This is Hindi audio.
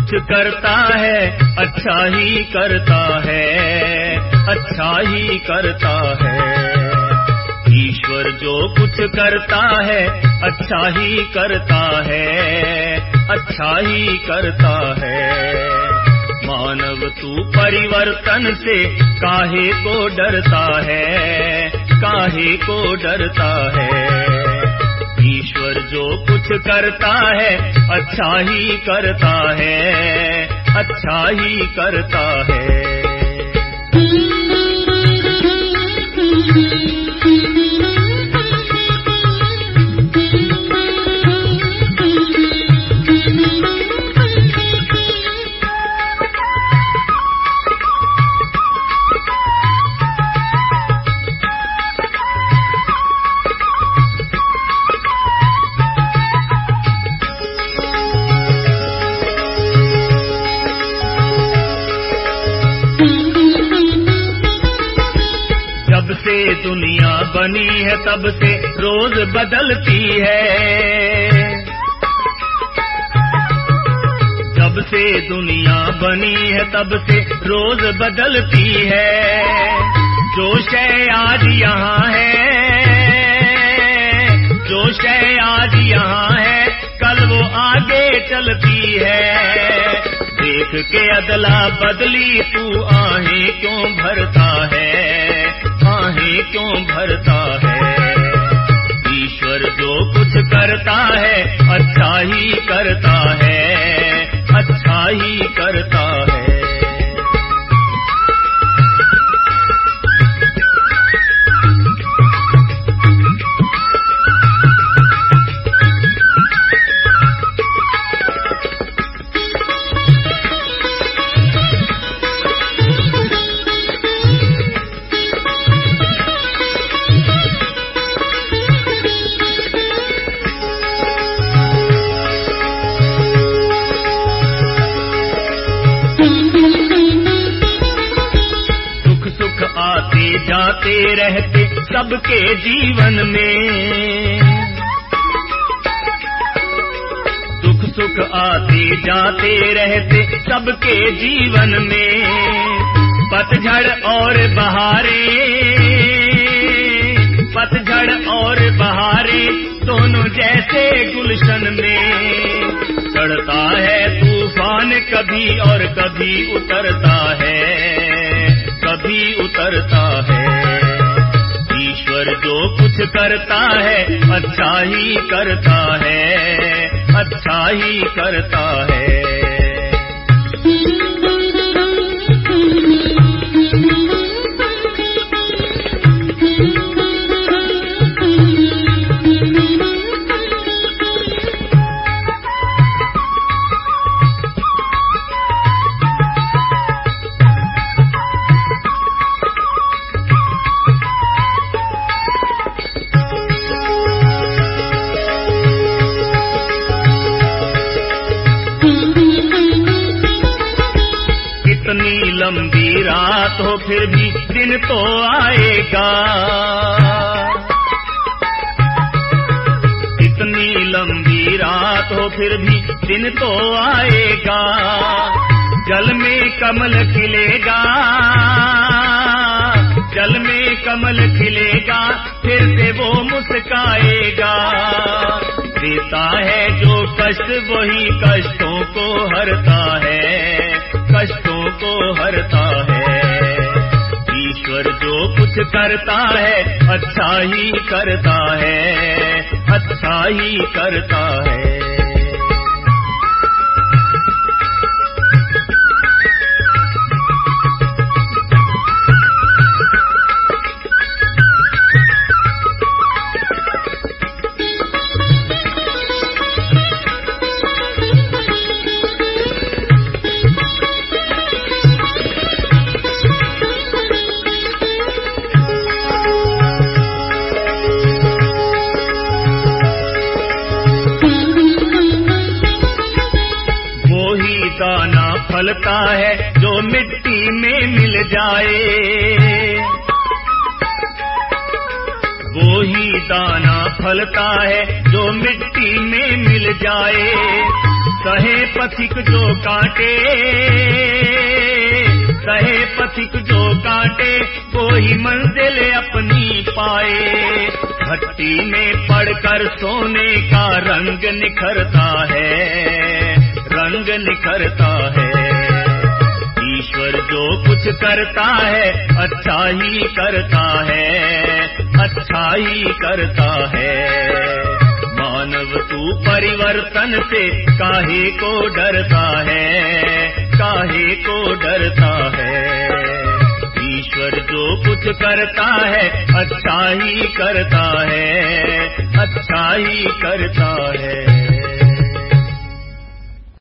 कुछ करता है अच्छा ही करता है, अच्छा ही करता है। ईश्वर जो कुछ करता है अच्छा ही करता है, अच्छा ही करता है। मानव तू परिवर्तन से काहे को डरता है, काहे को डरता है। ईश्वर जो कुछ करता है अच्छा ही करता है, अच्छा ही करता है। जब से दुनिया बनी है तब से रोज बदलती है, जब से दुनिया बनी है तब से रोज बदलती है। जो शय आज यहाँ है, जो शय आज यहाँ है कल वो आगे चलती है। देख के अदला बदली तू आहें क्यों भरता है, आहें क्यों भरता है। ईश्वर जो कुछ करता है अच्छा ही करता है, अच्छा ही करता है। जाते रहते सबके जीवन में, दुख सुख आते जाते रहते सबके जीवन में। पतझड़ और बहारे, पतझड़ और बहारे दोनों जैसे गुलशन में। चढ़ता है तूफान कभी और कभी उतरता है, कभी उतरता है। ईश्वर जो कुछ करता है अच्छा ही करता है, अच्छा ही करता है। इतनी लंबी रात हो फिर भी दिन तो आएगा, इतनी लंबी रात हो फिर भी दिन तो आएगा। जल में कमल खिलेगा, जल में कमल खिलेगा फिर से वो मुस्काएगा। देता है जो कष्ट वही कष्टों को हरता है, कष्टों को हरता है। ईश्वर जो कुछ करता है अच्छा ही करता है, अच्छा ही करता है। दाना फलता है जो मिट्टी में मिल जाए, वो ही दाना फलता है जो मिट्टी में मिल जाए। सहे पथिक जो काटे, सहे पथिक जो काटे, कोई मंजिल अपनी पाए। भट्टी में पड़कर सोने का रंग निखरता है, रंग निखरता है। ईश्वर जो कुछ करता है अच्छा ही करता है, अच्छा ही करता है। मानव तू परिवर्तन से काहे को डरता है, काहे को डरता है। ईश्वर जो कुछ करता है अच्छा ही करता है, अच्छा ही करता है।